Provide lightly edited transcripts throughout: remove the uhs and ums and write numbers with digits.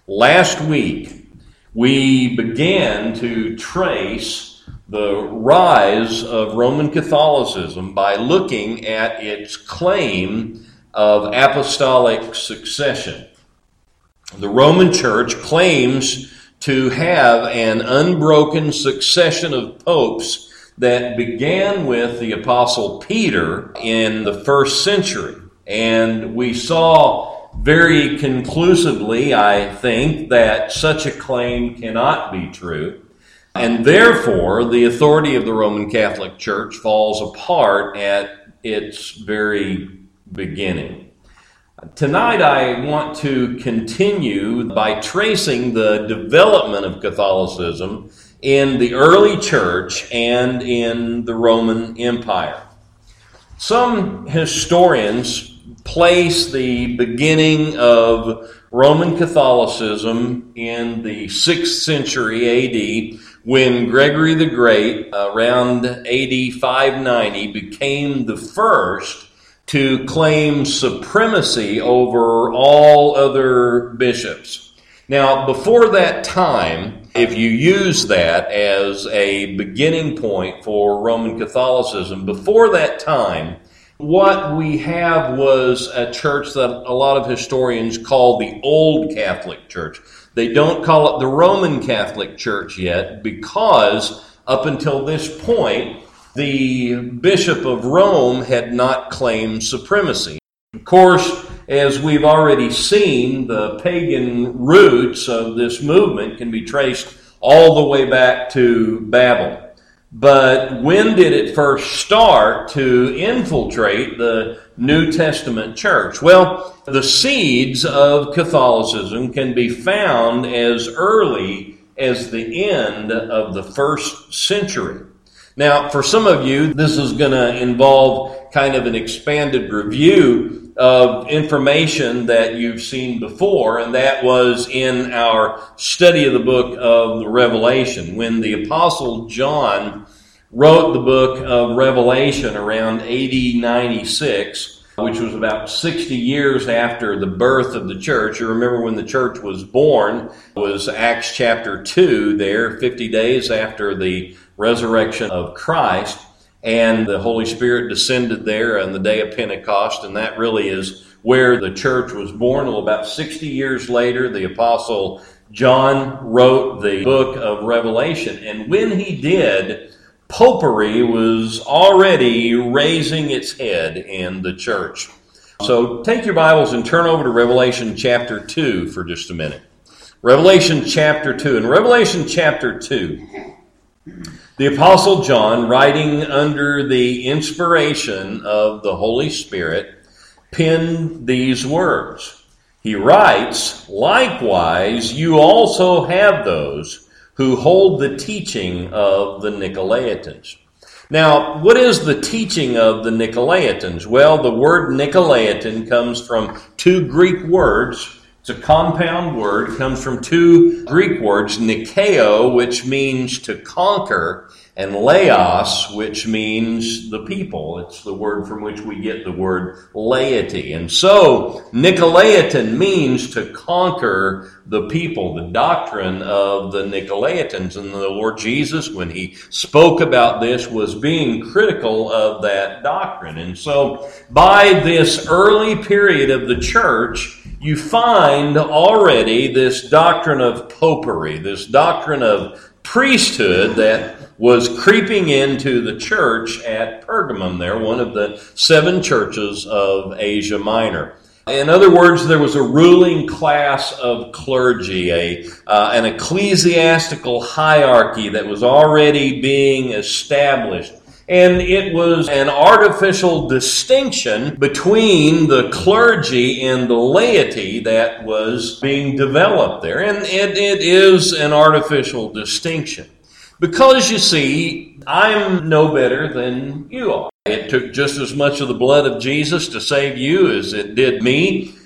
Last week, we began to trace the rise of Roman Catholicism by looking at its claim of apostolic succession. The Roman Church claims to have an unbroken succession of popes that began with the Apostle Peter in the first century. And we saw very conclusively, I think, that such a claim cannot be true. And therefore, the authority of the Roman Catholic Church falls apart at its very beginning. Tonight, I want to continue by tracing the development of Catholicism in the early church and in the Roman Empire. Some historians place the beginning of Roman Catholicism in the 6th century A.D. when Gregory the Great, around A.D. 590, became the first to claim supremacy over all other bishops. Now, before that time, if you use that as a beginning point for Roman Catholicism, before that time, what we have was a church that a lot of historians call the Old Catholic Church. They don't call it the Roman Catholic Church yet because up until this point, the Bishop of Rome had not claimed supremacy. Of course, as we've already seen, the pagan roots of this movement can be traced all the way back to Babel. But when did it first start to infiltrate the New Testament church? Well, the seeds of Catholicism can be found as early as the end of the first century. Now, for some of you, this is going to involve kind of an expanded review of information that you've seen before, and that was in our study of the book of the Revelation. When the Apostle John wrote the book of Revelation around AD 96, which was about 60 years after the birth of the church. You remember when the church was born, was Acts chapter 2 there, 50 days after the resurrection of Christ. And the Holy Spirit descended there on the day of Pentecost, and that really is where the church was born. Well, about 60 years later, the Apostle John wrote the book of Revelation. And when he did, popery was already raising its head in the church. So take your Bibles and turn over to Revelation chapter 2 for just a minute. Revelation chapter 2. In Revelation chapter 2, the Apostle John, writing under the inspiration of the Holy Spirit, penned these words. He writes, "Likewise, you also have those who hold the teaching of the Nicolaitans." Now, what is the teaching of the Nicolaitans? Well, the word Nicolaitan comes from two Greek words. It's a compound word. It comes from two Greek words, Nikeo, which means to conquer, and laos, which means the people. It's the word from which we get the word laity. And so, Nicolaitan means to conquer the people, the doctrine of the Nicolaitans. And the Lord Jesus, when he spoke about this, was being critical of that doctrine. And so, by this early period of the church, you find already this doctrine of popery, this doctrine of priesthood that was creeping into the church at Pergamum there, one of the 7 churches of Asia Minor. In other words, there was a ruling class of clergy, an ecclesiastical hierarchy that was already being established. And it was an artificial distinction between the clergy and the laity that was being developed there. And it is an artificial distinction. Because, you see, I'm no better than you are. It took just as much of the blood of Jesus to save you as it did me.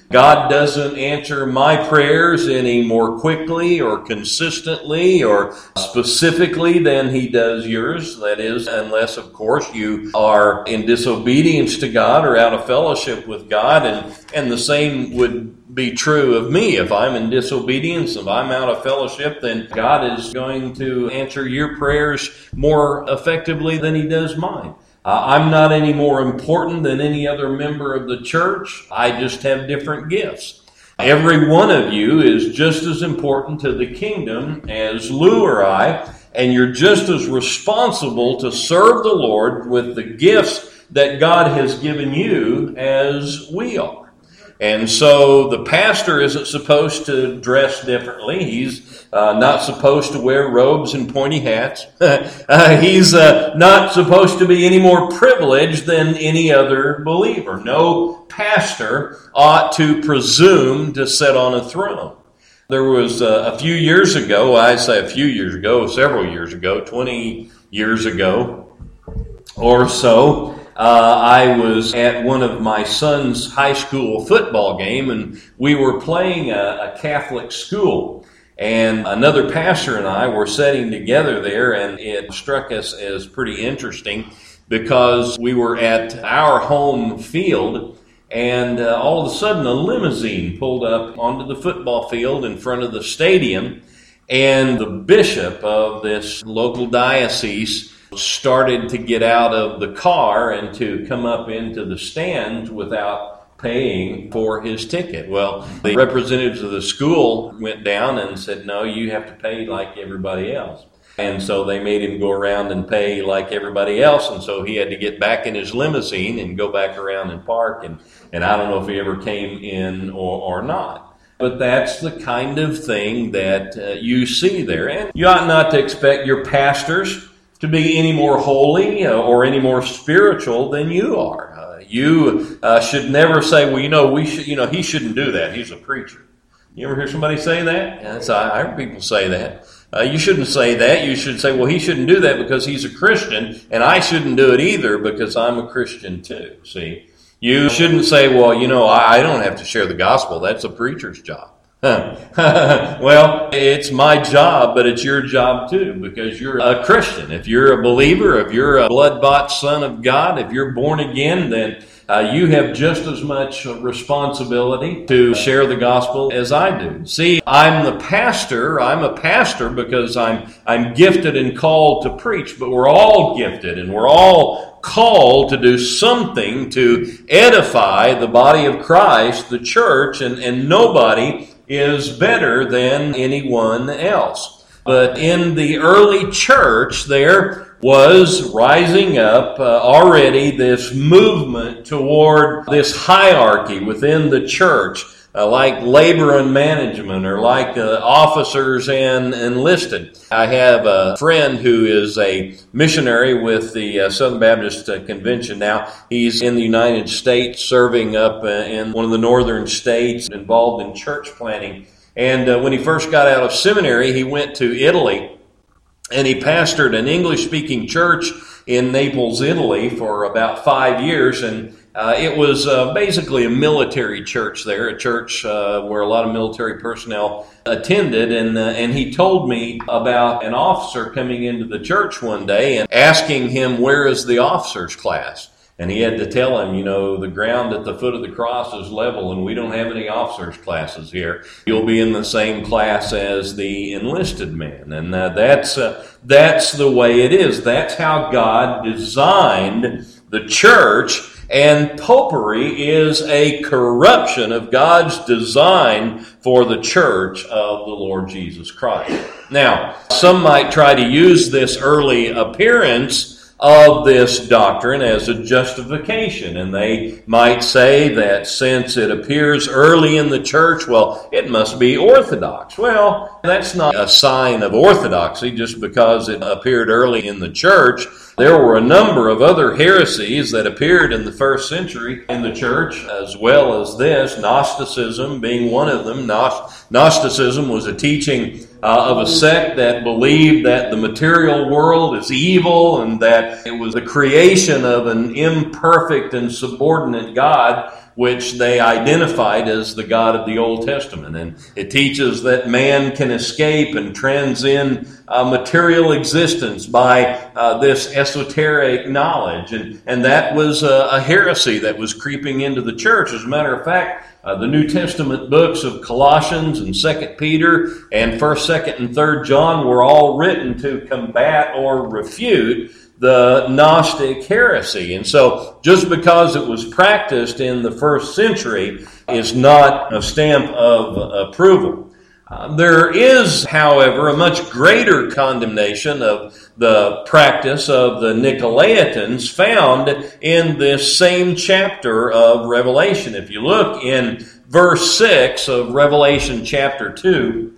God doesn't answer my prayers any more quickly or consistently or specifically than He does yours. That is, unless, of course, you are in disobedience to God or out of fellowship with God. And the same would be true of me. If I'm in disobedience, if I'm out of fellowship, then God is going to answer your prayers more effectively than He does mine. I'm not any more important than any other member of the church. I just have different gifts. Every one of you is just as important to the kingdom as Lou or I, and you're just as responsible to serve the Lord with the gifts that God has given you as we are. And so the pastor isn't supposed to dress differently. He's not supposed to wear robes and pointy hats. He's not supposed to be any more privileged than any other believer. No pastor ought to presume to sit on a throne. There was a few years ago, I say a few years ago, several years ago, 20 years ago or so, I was at one of my son's high school football game, and we were playing a Catholic school. And another pastor and I were sitting together there, and it struck us as pretty interesting because we were at our home field, and all of a sudden a limousine pulled up onto the football field in front of the stadium, and the bishop of this local diocese started to get out of the car and to come up into the stands without paying for his ticket. Well, the representatives of the school went down and said, no, you have to pay like everybody else. And so they made him go around and pay like everybody else, and so he had to get back in his limousine and go back around and park, and I don't know if he ever came in or not. But that's the kind of thing that you see there. And you ought not to expect your pastors to be any more holy or any more spiritual than you are. You should never say, well, he shouldn't do that. He's a preacher. You ever hear somebody say that? Yes, I heard people say that. You shouldn't say that. You should say, well, he shouldn't do that because he's a Christian, and I shouldn't do it either because I'm a Christian too. See, you shouldn't say, well, I don't have to share the gospel. That's a preacher's job. Well, it's my job, but it's your job too, because you're a Christian. If you're a believer, if you're a blood-bought son of God, if you're born again, then you have just as much responsibility to share the gospel as I do. See, I'm a pastor because I'm gifted and called to preach, but we're all gifted and we're all called to do something to edify the body of Christ, the church, and nobody is better than anyone else. But in the early church, there was rising up already this movement toward this hierarchy within the church, like labor and management, or like officers and enlisted. I have a friend who is a missionary with the Southern Baptist Convention now. He's in the United States serving up in one of the northern states, involved in church planting. And when he first got out of seminary, he went to Italy, and he pastored an English-speaking church in Naples, Italy for about 5 years, and it was basically a military church there, a church where a lot of military personnel attended, and he told me about an officer coming into the church one day and asking him, where is the officers class? And he had to tell him, the ground at the foot of the cross is level, and we don't have any officers classes here. You'll be in the same class as the enlisted man. And that's the way it is. That's how God designed the church, and popery is a corruption of God's design for the church of the Lord Jesus Christ. Now, some might try to use this early appearance of this doctrine as a justification, and they might say that since it appears early in the church, well, it must be orthodox. Well, that's not a sign of orthodoxy just because it appeared early in the church. There were a number of other heresies that appeared in the first century in the church, as well as this, Gnosticism being one of them. Gnosticism was a teaching of a sect that believed that the material world is evil and that it was the creation of an imperfect and subordinate God which they identified as the God of the Old Testament. And it teaches that man can escape and transcend material existence by this esoteric knowledge. And that was a heresy that was creeping into the church. As a matter of fact, the New Testament books of Colossians and 2 Peter and 1st, 2nd, and 3rd John were all written to combat or refute the Gnostic heresy. And so just because it was practiced in the first century is not a stamp of approval. There is, however, a much greater condemnation of the practice of the Nicolaitans found in this same chapter of Revelation. If you look in verse 6 of Revelation chapter 2,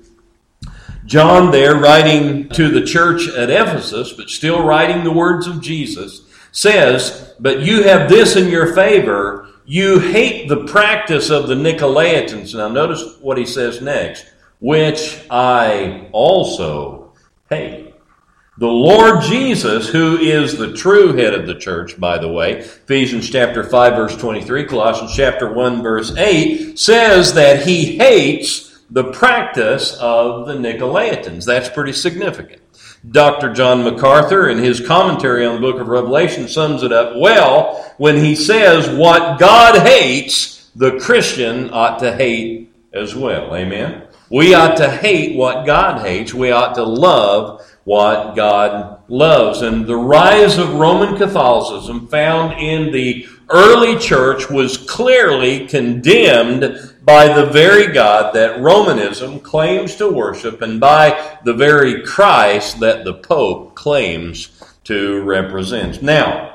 John there, writing to the church at Ephesus, but still writing the words of Jesus, says, "But you have this in your favor, you hate the practice of the Nicolaitans." Now notice what he says next, "which I also hate." The Lord Jesus, who is the true head of the church, by the way, Ephesians chapter 5, verse 23, Colossians chapter 1, verse 8, says that he hates the practice of the Nicolaitans. That's pretty significant. Dr. John MacArthur, in his commentary on the book of Revelation, sums it up well when he says, what God hates, the Christian ought to hate as well. Amen? We ought to hate what God hates. We ought to love what God loves. And the rise of Roman Catholicism found in the early church was clearly condemned by the very God that Romanism claims to worship and by the very Christ that the Pope claims to represent. Now,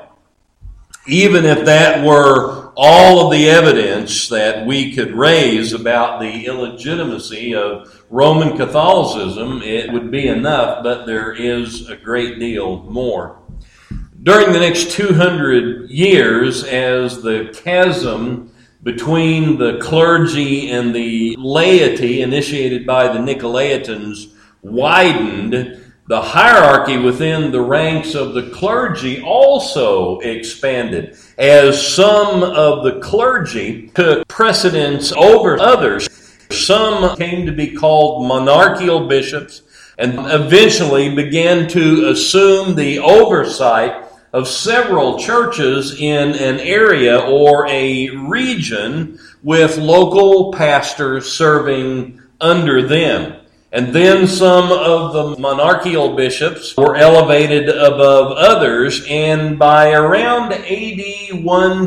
even if that were all of the evidence that we could raise about the illegitimacy of Roman Catholicism, it would be enough, but there is a great deal more. During the next 200 years, as the chasm between the clergy and the laity initiated by the Nicolaitans widened, the hierarchy within the ranks of the clergy also expanded, as some of the clergy took precedence over others. Some came to be called monarchical bishops and eventually began to assume the oversight of several churches in an area or a region with local pastors serving under them. And then some of the monarchical bishops were elevated above others, and by around AD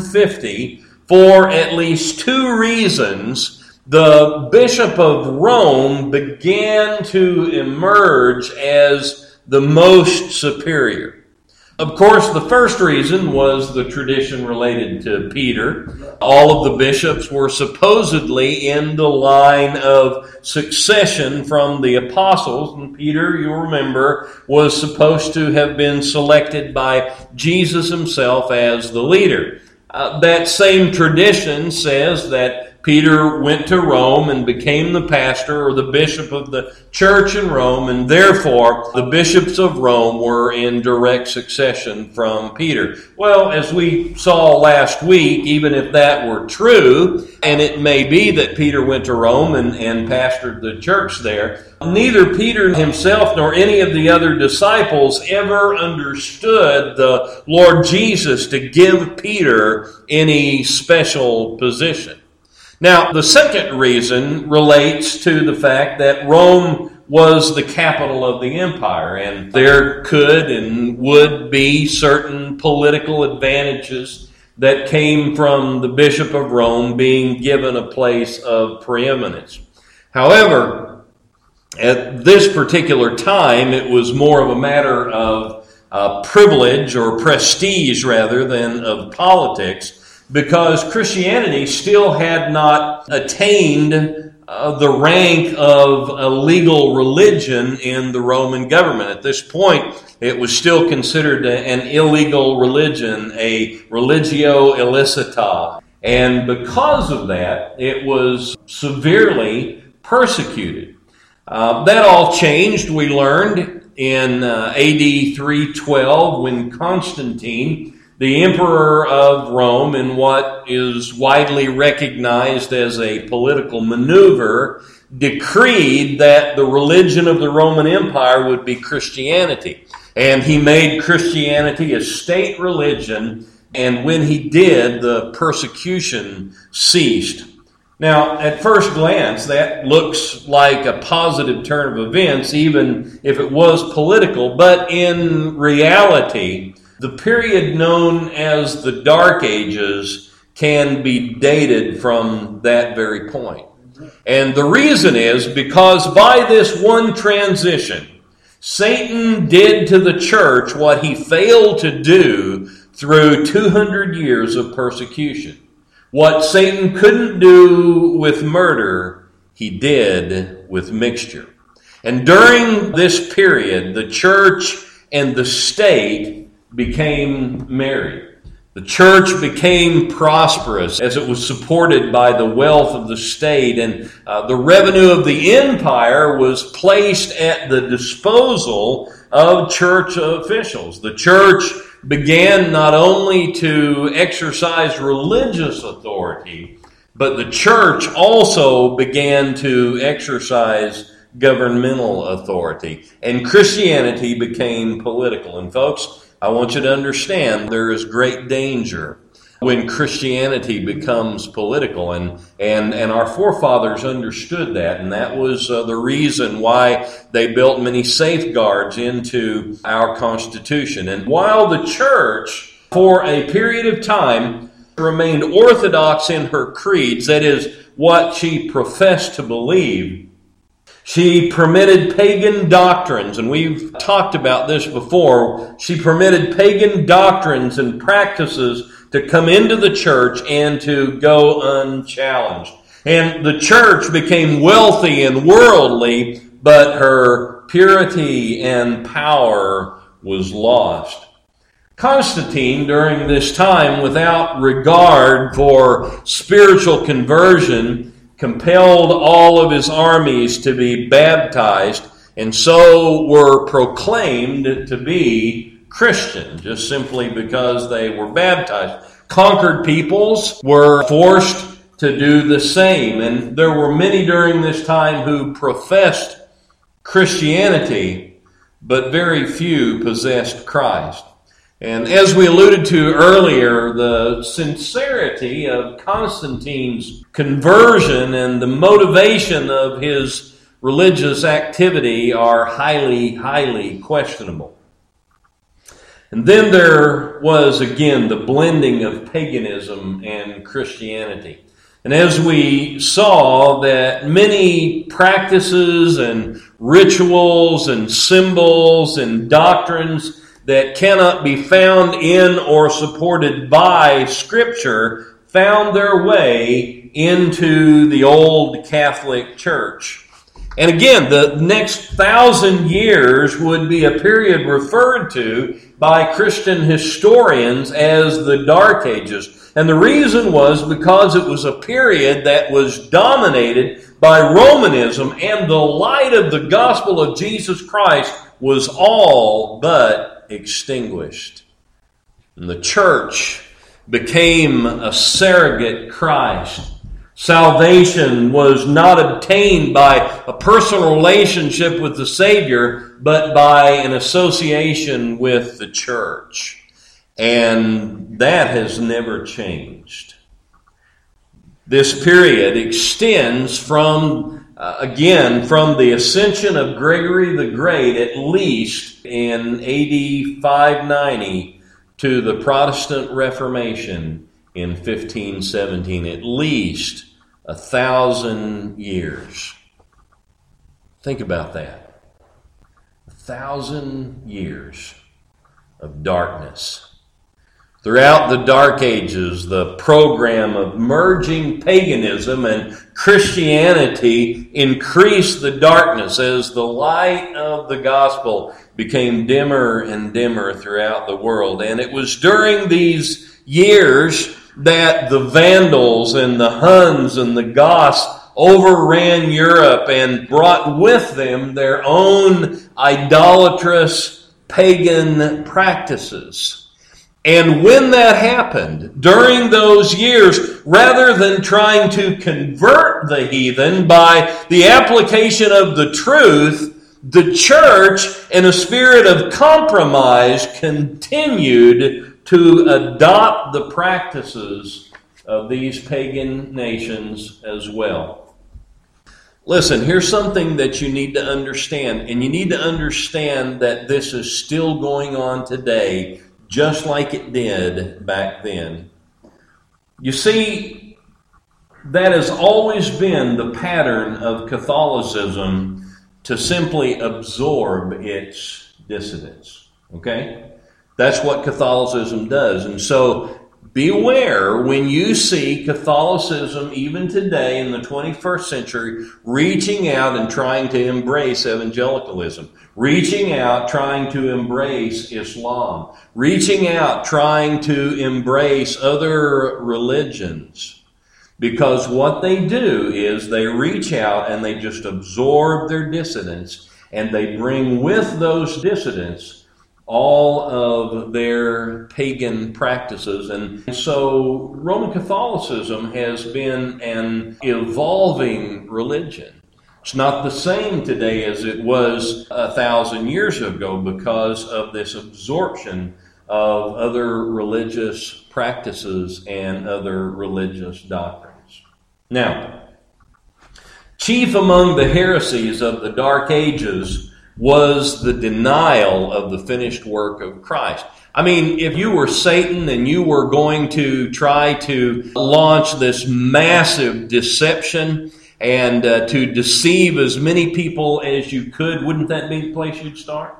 150, for at least two reasons, the Bishop of Rome began to emerge as the most superior. Of course, the first reason was the tradition related to Peter. All of the bishops were supposedly in the line of succession from the apostles, and Peter, you'll remember, was supposed to have been selected by Jesus himself as the leader. That same tradition says that Peter went to Rome and became the pastor or the bishop of the church in Rome, and therefore the bishops of Rome were in direct succession from Peter. Well, as we saw last week, even if that were true, and it may be that Peter went to Rome and pastored the church there, neither Peter himself nor any of the other disciples ever understood the Lord Jesus to give Peter any special position. Now, the second reason relates to the fact that Rome was the capital of the empire, and there could and would be certain political advantages that came from the Bishop of Rome being given a place of preeminence. However, at this particular time, it was more of a matter of privilege or prestige rather than of politics, because Christianity still had not attained the rank of a legal religion in the Roman government. At this point, it was still considered an illegal religion, a religio illicita. And because of that, it was severely persecuted. That all changed, we learned, in AD 312 when Constantine the emperor of Rome, in what is widely recognized as a political maneuver, decreed that the religion of the Roman Empire would be Christianity. And he made Christianity a state religion, and when he did, the persecution ceased. Now, at first glance, that looks like a positive turn of events, even if it was political. But in reality, the period known as the Dark Ages can be dated from that very point. And the reason is because by this one transition, Satan did to the church what he failed to do through 200 years of persecution. What Satan couldn't do with murder, he did with mixture. And during this period, the church and the state became married. The church became prosperous as it was supported by the wealth of the state, and the revenue of the empire was placed at the disposal of church officials. The church began not only to exercise religious authority, but the church also began to exercise governmental authority. And Christianity became political. And folks, I want you to understand there is great danger when Christianity becomes political. And our forefathers understood that, and that was the reason why they built many safeguards into our Constitution. And while the church, for a period of time, remained orthodox in her creeds, that is, what she professed to believe, she permitted pagan doctrines, and we've talked about this before. She permitted pagan doctrines and practices to come into the church and to go unchallenged. And the church became wealthy and worldly, but her purity and power was lost. Constantine, during this time, without regard for spiritual conversion, compelled all of his armies to be baptized, and so were proclaimed to be Christian, just simply because they were baptized. Conquered peoples were forced to do the same, and there were many during this time who professed Christianity, but very few possessed Christ. And as we alluded to earlier, the sincerity of Constantine's conversion and the motivation of his religious activity are highly, highly questionable. And then there was, again, the blending of paganism and Christianity. And as we saw that many practices and rituals and symbols and doctrines that cannot be found in or supported by Scripture found their way into the old Catholic Church. And again, the next 1,000 years would be a period referred to by Christian historians as the Dark Ages. And the reason was because it was a period that was dominated by Romanism, and the light of the gospel of Jesus Christ was all but extinguished. And the church became a surrogate Christ. Salvation was not obtained by a personal relationship with the Savior, but by an association with the church. And that has never changed. This period extends from the ascension of Gregory the Great, at least in AD 590, to the Protestant Reformation in 1517, at least 1,000 years. Think about that. 1,000 years of darkness. Throughout the Dark Ages, the program of merging paganism and Christianity increased the darkness as the light of the gospel became dimmer and dimmer throughout the world. And it was during these years that the Vandals and the Huns and the Goths overran Europe and brought with them their own idolatrous pagan practices. And when that happened, during those years, rather than trying to convert the heathen by the application of the truth, the church, in a spirit of compromise, continued to adopt the practices of these pagan nations as well. Listen, here's something that you need to understand, and you need to understand that this is still going on today, just like it did back then. You see, that has always been the pattern of Catholicism, to simply absorb its dissidents. Okay? That's what Catholicism does. And so beware when you see Catholicism, even today in the 21st century, reaching out and trying to embrace evangelicalism, reaching out trying to embrace Islam, reaching out trying to embrace other religions. Because what they do is they reach out and they just absorb their dissidents, and they bring with those dissidents all of their pagan practices. And so Roman Catholicism has been an evolving religion. It's not the same today as it was 1,000 years ago because of this absorption of other religious practices and other religious doctrines. Now, chief among the heresies of the Dark Ages was the denial of the finished work of Christ. I mean, if you were Satan and you were going to try to launch this massive deception and to deceive as many people as you could, wouldn't that be the place you'd start?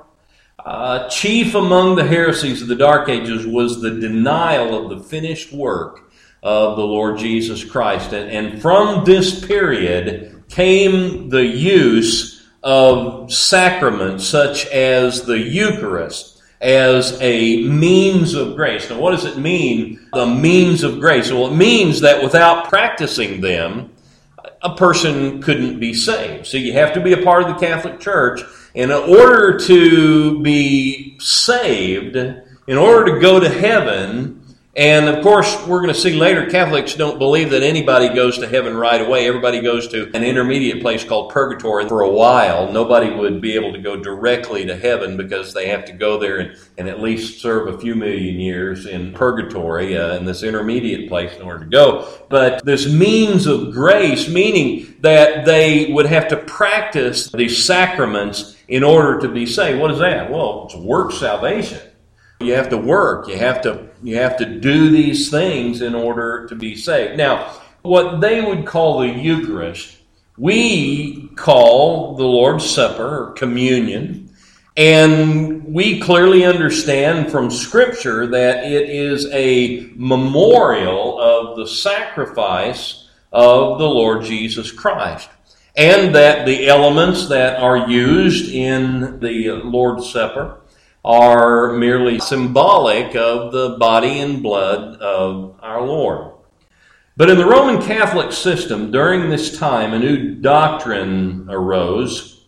Chief among the heresies of the Dark Ages was the denial of the finished work of the Lord Jesus Christ. And from this period came the use of sacraments such as the Eucharist as a means of grace. Now, what does it mean, the means of grace? Well, it means that without practicing them, a person couldn't be saved. So you have to be a part of the Catholic Church. In order to be saved, in order to go to heaven, and of course, we're going to see later, Catholics don't believe that anybody goes to heaven right away. Everybody goes to an intermediate place called purgatory for a while. Nobody would be able to go directly to heaven because they have to go there and at least serve a few million years in purgatory, in this intermediate place in order to go. But this means of grace, meaning that they would have to practice these sacraments in order to be saved. What is that? Well, it's work salvation. You have to work. You have to do these things in order to be saved. Now, what they would call the Eucharist, we call the Lord's Supper or communion, and we clearly understand from Scripture that it is a memorial of the sacrifice of the Lord Jesus Christ, and that the elements that are used in the Lord's Supper are merely symbolic of the body and blood of our Lord. But in the Roman Catholic system, during this time, a new doctrine arose,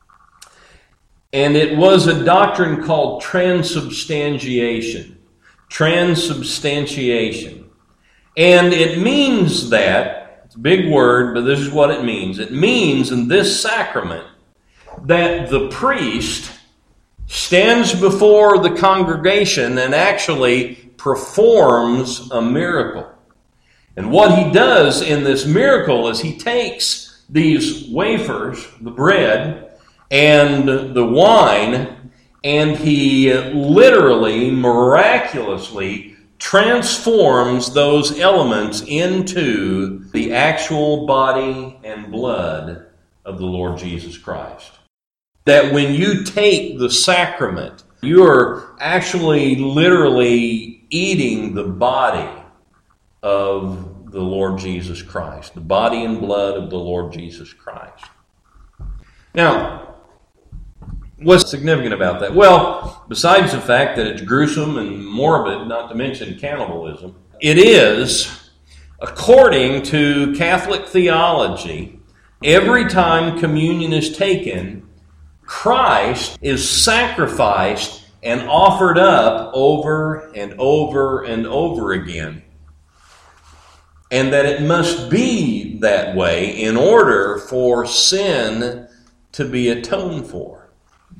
and it was a doctrine called transubstantiation. Transubstantiation. And it means that, it's a big word, but this is what it means. It means in this sacrament that the priest stands before the congregation and actually performs a miracle. And what he does in this miracle is he takes these wafers, the bread, and the wine, and he literally, miraculously transforms those elements into the actual body and blood of the Lord Jesus Christ. That when you take the sacrament, you're actually literally eating the body of the Lord Jesus Christ, the body and blood of the Lord Jesus Christ. Now, what's significant about that? Well, besides the fact that it's gruesome and morbid, not to mention cannibalism, it is, according to Catholic theology, every time communion is taken, Christ is sacrificed and offered up over and over and over again. And that it must be that way in order for sin to be atoned for.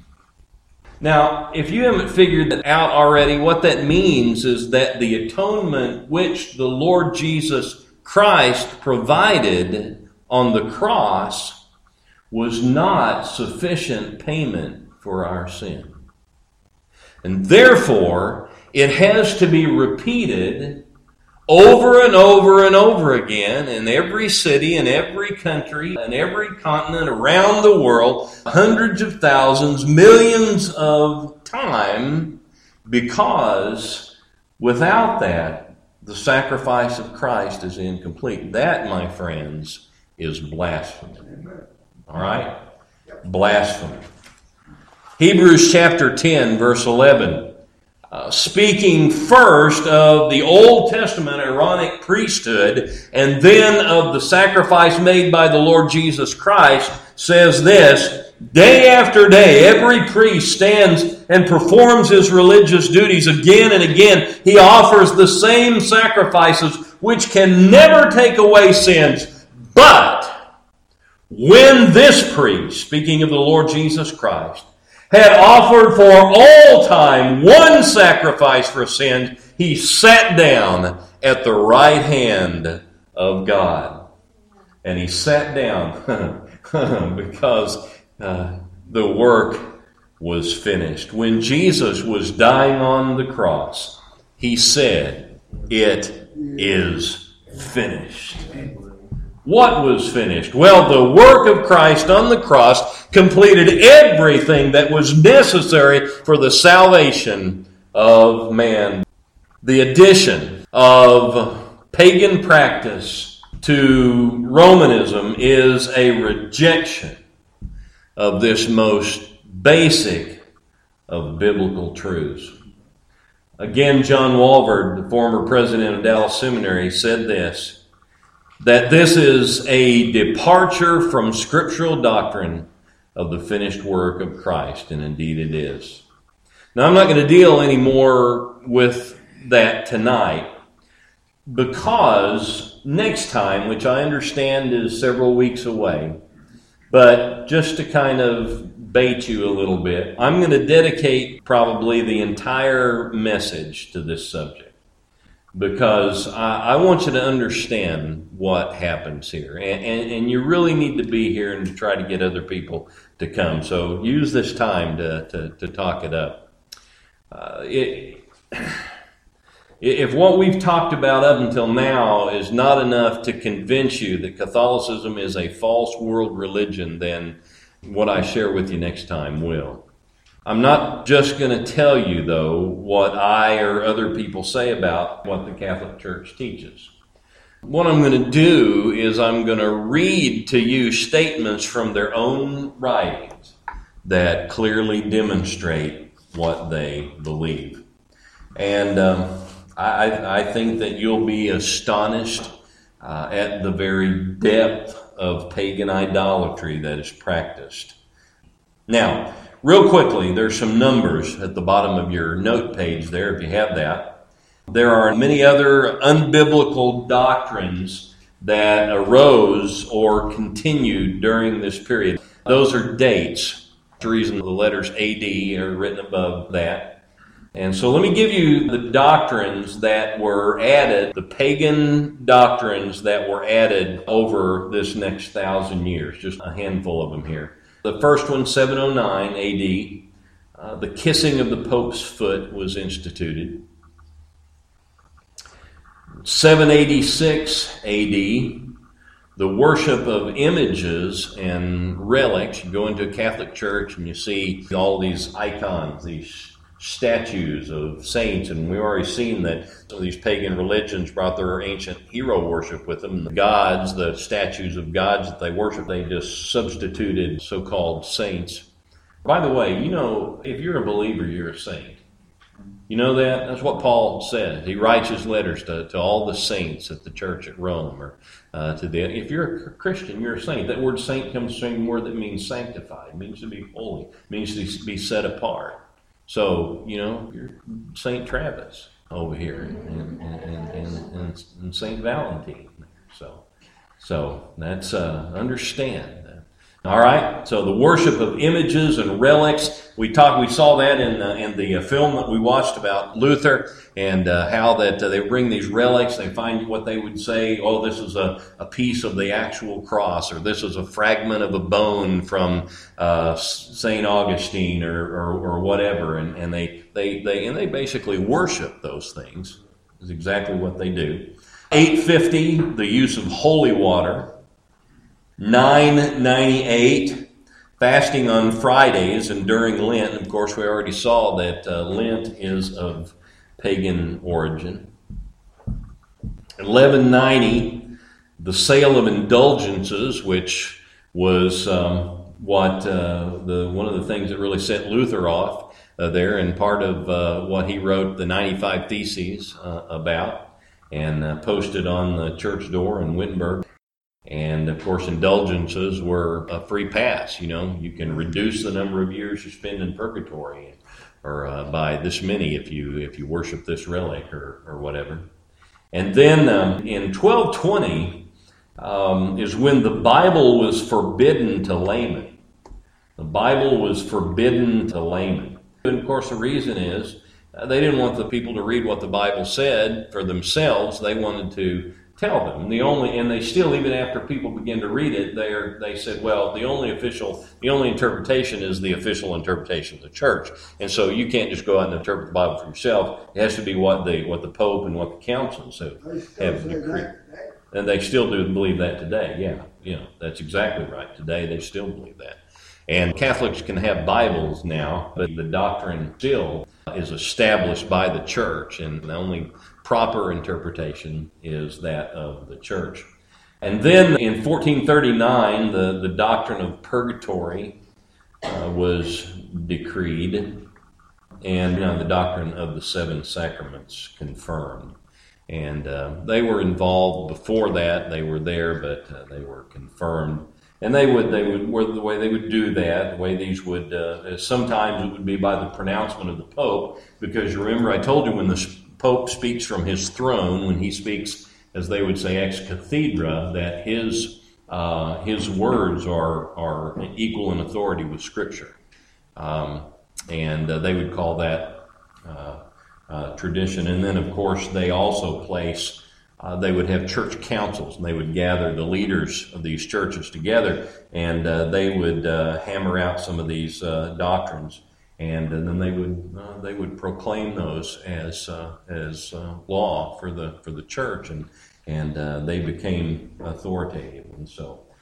Now, if you haven't figured that out already, what that means is that the atonement which the Lord Jesus Christ provided on the cross was not sufficient payment for our sin. And therefore, it has to be repeated over and over and over again in every city, in every country, in every continent around the world, hundreds of thousands, millions of times, because without that, the sacrifice of Christ is incomplete. That, my friends, is blasphemy. All right? Blasphemy. Hebrews chapter 10, verse 11. Speaking first of the Old Testament Aaronic priesthood and then of the sacrifice made by the Lord Jesus Christ, says this: day after day, every priest stands and performs his religious duties again and again. He offers the same sacrifices which can never take away sins. But when this priest, speaking of the Lord Jesus Christ, had offered for all time one sacrifice for sin, he sat down at the right hand of God. And he sat down because the work was finished. When Jesus was dying on the cross, he said, "It is finished." What was finished? Well, the work of Christ on the cross completed everything that was necessary for the salvation of man. The addition of pagan practice to Romanism is a rejection of this most basic of biblical truths. Again, John Walvoord, the former president of Dallas Seminary, said this, that this is a departure from scriptural doctrine of the finished work of Christ, and indeed it is. Now, I'm not going to deal any more with that tonight, because next time, which I understand is several weeks away, but just to kind of bait you a little bit, I'm going to dedicate probably the entire message to this subject. Because I want you to understand what happens here. And you really need to be here and to try to get other people to come. So use this time to talk it up. If what we've talked about up until now is not enough to convince you that Catholicism is a false world religion, then what I share with you next time will. I'm not just going to tell you, though, what I or other people say about what the Catholic Church teaches. What I'm going to do is I'm going to read to you statements from their own writings that clearly demonstrate what they believe. And I think that you'll be astonished at the very depth of pagan idolatry that is practiced. Now, real quickly, there's some numbers at the bottom of your note page there, if you have that. There are many other unbiblical doctrines that arose or continued during this period. Those are dates. The reason the letters AD are written above that. And so let me give you the doctrines that were added, the pagan doctrines that were added over this next 1,000 years, just a handful of them here. The first one, 709 AD, the kissing of the Pope's foot was instituted. 786 AD, the worship of images and relics. You go into a Catholic church and you see all these icons, these statues of saints, and we've already seen that some of these pagan religions brought their ancient hero worship with them. The gods, the statues of gods that they worship, they just substituted so-called saints. By the way, you know, if you're a believer, you're a saint. You know that? That's what Paul says. He writes his letters to all the saints at the church at Rome. Or if you're a Christian, you're a saint. That word saint comes from a word that means sanctified. It means to be holy. It means to be set apart. So, you're St. Travis over here and St. Valentine. So that's, understand. All right, so the worship of images and relics. We saw that in the film that we watched about Luther, and how that they bring these relics. They find what they would say, oh, this is a piece of the actual cross, or this is a fragment of a bone from St. Augustine, or whatever, and they basically worship those things. Is exactly what they do. 850, the use of holy water. 998, fasting on Fridays and during Lent. Of course, we already saw that Lent is of pagan origin. 1190, the sale of indulgences, which was one of the things that really set Luther off there, and part of what he wrote the 95 Theses about, and posted on the church door in Wittenberg. And, of course, indulgences were a free pass. You can reduce the number of years you spend in purgatory, or by this many if you worship this relic or whatever. And then in 1220 is when the Bible was forbidden to laymen. The Bible was forbidden to laymen. And, of course, the reason is they didn't want the people to read what the Bible said for themselves. They wanted to tell them. And they still, even after people begin to read it, they said, well, the only interpretation is the official interpretation of the church. And so you can't just go out and interpret the Bible for yourself. It has to be what the Pope and what the councils have decreed. And they still do believe that today. Yeah, that's exactly right. Today they still believe that. And Catholics can have Bibles now, but the doctrine still is established by the church, and the only proper interpretation is that of the church. And then in 1439, the doctrine of purgatory was decreed, and the doctrine of the seven sacraments confirmed. And they were involved before that. They were there, but they were confirmed. And the way they would do that, the way these would, sometimes it would be by the pronouncement of the Pope, because you remember I told you when the Pope speaks from his throne, when he speaks, as they would say, ex cathedra, that his words are equal in authority with Scripture. And they would call that tradition. And then, of course, they also place they would have church councils, and they would gather the leaders of these churches together, and they would hammer out some of these doctrines, and then they would proclaim those as law for the church, and they became authoritative. And so